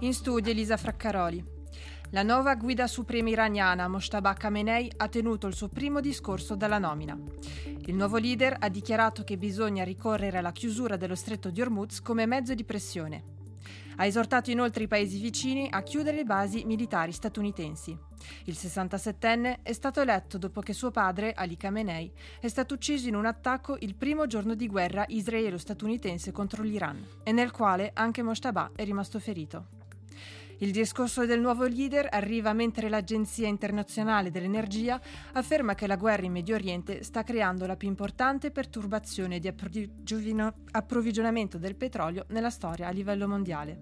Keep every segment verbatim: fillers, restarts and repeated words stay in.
In studio Elisa Fraccaroli. La nuova guida suprema iraniana Mojtaba Khamenei ha tenuto il suo primo discorso dalla nomina. Il nuovo leader ha dichiarato che bisogna ricorrere alla chiusura dello stretto di Hormuz come mezzo di pressione. Ha esortato inoltre i paesi vicini a chiudere le basi militari statunitensi. Il sessantasettenne è stato eletto dopo che suo padre, Ali Khamenei, è stato ucciso in un attacco il primo giorno di guerra israelo-statunitense contro l'Iran e nel quale anche Mojtaba è rimasto ferito. Il discorso del nuovo leader arriva mentre l'Agenzia internazionale dell'energia afferma che la guerra in Medio Oriente sta creando la più importante perturbazione di approvvigionamento del petrolio nella storia a livello mondiale.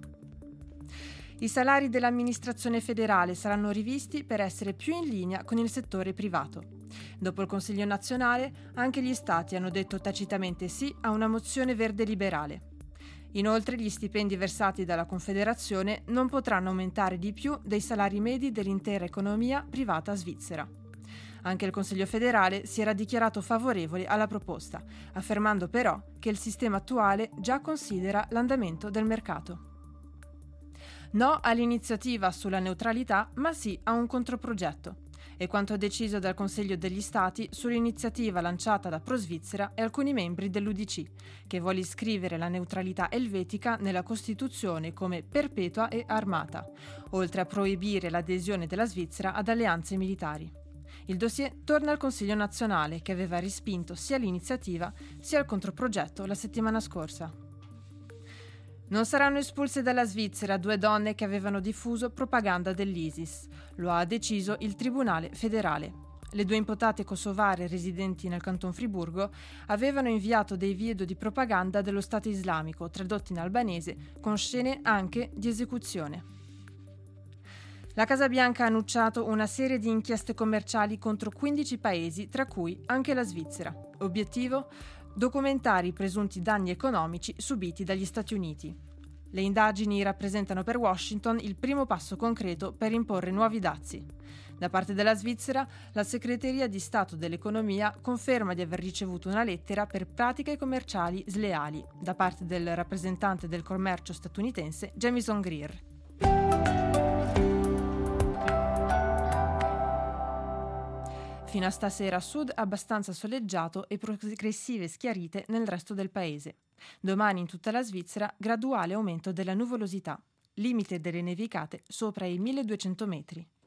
I salari dell'amministrazione federale saranno rivisti per essere più in linea con il settore privato. Dopo il Consiglio nazionale, anche gli stati hanno detto tacitamente sì a una mozione verde liberale. Inoltre, gli stipendi versati dalla Confederazione non potranno aumentare di più dei salari medi dell'intera economia privata svizzera. Anche il Consiglio federale si era dichiarato favorevole alla proposta, affermando però che il sistema attuale già considera l'andamento del mercato. No all'iniziativa sulla neutralità, ma sì a un controprogetto. È quanto deciso dal Consiglio degli Stati sull'iniziativa lanciata da ProSvizzera e alcuni membri dell'U D C, che vuole iscrivere la neutralità elvetica nella Costituzione come perpetua e armata, oltre a proibire l'adesione della Svizzera ad alleanze militari. Il dossier torna al Consiglio nazionale, che aveva respinto sia l'iniziativa sia il controprogetto la settimana scorsa. Non saranno espulse dalla Svizzera due donne che avevano diffuso propaganda dell'ISIS. Lo ha deciso il Tribunale federale. Le due imputate kosovare residenti nel Canton Friburgo avevano inviato dei video di propaganda dello Stato islamico, tradotti in albanese, con scene anche di esecuzione. La Casa Bianca ha annunciato una serie di inchieste commerciali contro quindici paesi, tra cui anche la Svizzera. Obiettivo? Documentare i presunti danni economici subiti dagli Stati Uniti. Le indagini rappresentano per Washington il primo passo concreto per imporre nuovi dazi. Da parte della Svizzera, la Segreteria di Stato dell'Economia conferma di aver ricevuto una lettera per pratiche commerciali sleali da parte del rappresentante del commercio statunitense Jamison Greer. Fino a stasera a sud abbastanza soleggiato e progressive schiarite nel resto del paese. Domani in tutta la Svizzera graduale aumento della nuvolosità, limite delle nevicate sopra i milleduecento metri.